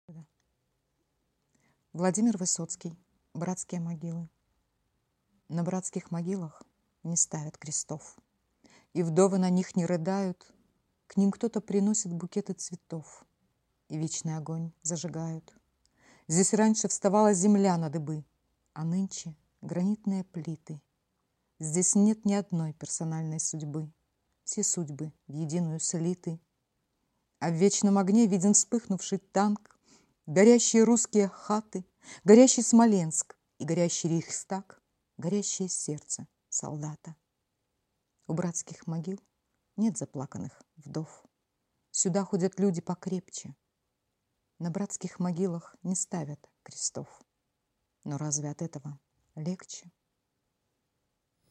Владимир Высоцкий. Братские могилы. На братских могилах не ставят крестов, и вдовы на них не рыдают. К ним кто-то приносит букеты цветов, и вечный огонь зажигают. Здесь раньше вставала земля на дыбы, а нынче гранитные плиты. Здесь нет ни одной персональной судьбы, все судьбы в единую слиты. А в вечном огне виден вспыхнувший танк, горящие русские хаты, горящий Смоленск и горящий Рейхстаг, горящее сердце солдата. У братских могил нет заплаканных вдов. Сюда ходят люди покрепче. На братских могилах не ставят крестов. Но разве от этого легче?